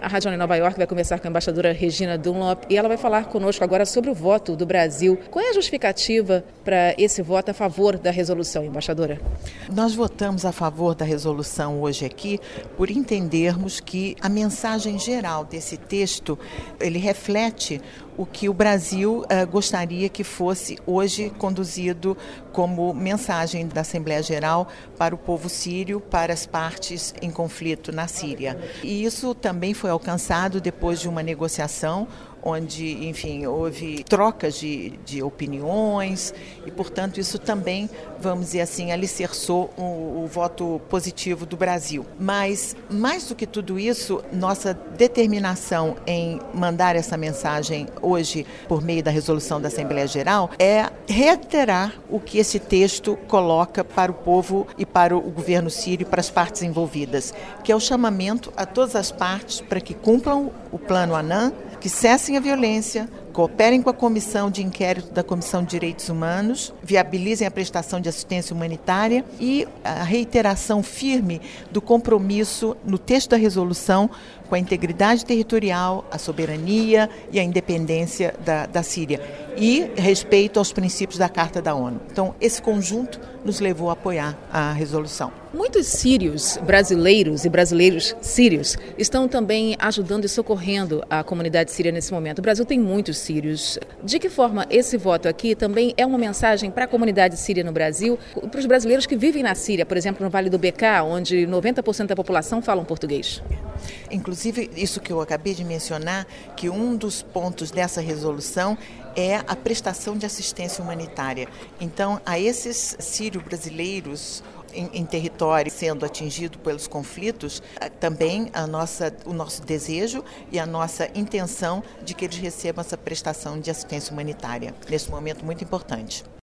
A Rádio One em Nova York vai conversar com a embaixadora Regina Dunlop e ela vai falar conosco agora sobre o voto do Brasil. Qual é a justificativa para esse voto a favor da resolução, embaixadora? Nós votamos a favor da resolução hoje aqui por entendermos que a mensagem geral desse texto, ele reflete o que o Brasil gostaria que fosse hoje conduzido como mensagem da Assembleia Geral para o povo sírio, para as partes em conflito na Síria. E isso também foi alcançado depois de uma negociação onde, enfim, houve trocas de opiniões e, portanto, isso também, vamos dizer assim, alicerçou o voto positivo do Brasil. Mas, mais do que tudo isso, nossa determinação em mandar essa mensagem hoje, por meio da resolução da Assembleia Geral, é reiterar o que esse texto coloca para o povo e para o governo sírio, para as partes envolvidas, que é o chamamento a todas as partes para que cumpram o Plano Annan, que cessem a violência, cooperem com a Comissão de Inquérito da Comissão de Direitos Humanos, viabilizem a prestação de assistência humanitária e a reiteração firme do compromisso no texto da resolução com a integridade territorial, a soberania e a independência da Síria e respeito aos princípios da Carta da ONU. Então, esse conjunto nos levou a apoiar a resolução. Muitos sírios brasileiros e brasileiros sírios estão também ajudando e socorrendo a comunidade síria nesse momento. O Brasil tem muitos sírios. De que forma esse voto aqui também é uma mensagem para a comunidade síria no Brasil, para os brasileiros que vivem na Síria, por exemplo, no Vale do Bekaa, onde 90% da população fala português? Inclusive, isso que eu acabei de mencionar, que um dos pontos dessa resolução é a prestação de assistência humanitária. Então, a esses sírio-brasileiros em território sendo atingido pelos conflitos, também o nosso desejo e a nossa intenção de que eles recebam essa prestação de assistência humanitária, nesse momento muito importante.